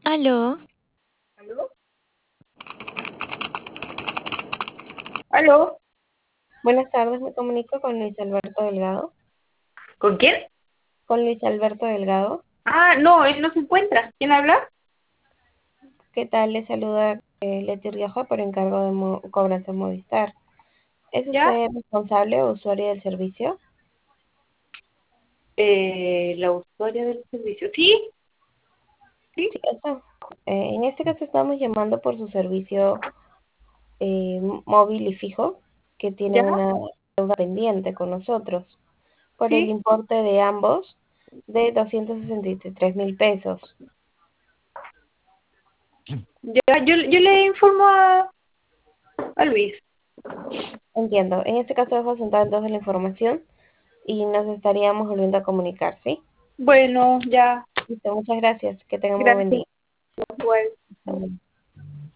Aló, ¿Aló? ¿Aló? Buenas tardes, me comunico con Luis Alberto Delgado. ¿Con quién? Con Luis Alberto Delgado. Ah, no, él no se encuentra. ¿Quién habla? ¿Qué tal? Le saluda Leti Rioja por encargo de cobranza Movistar. ¿Es ¿Ya? usted responsable o usuario del servicio? La usuaria del servicio. ¿Sí? ¿Sí? Sí, eso. En este caso estamos llamando por su servicio móvil y fijo, que tiene ¿Ya? una deuda pendiente con nosotros, por el ¿Sí? importe de ambos de 263.000 pesos. Ya, yo le informo a Luis. Entiendo. En este caso dejo sentada entonces la información y nos estaríamos volviendo a comunicar, ¿sí? Bueno, ya. Listo, muchas gracias. Que tengan muy buen Gracias. día. Igual. Hasta luego.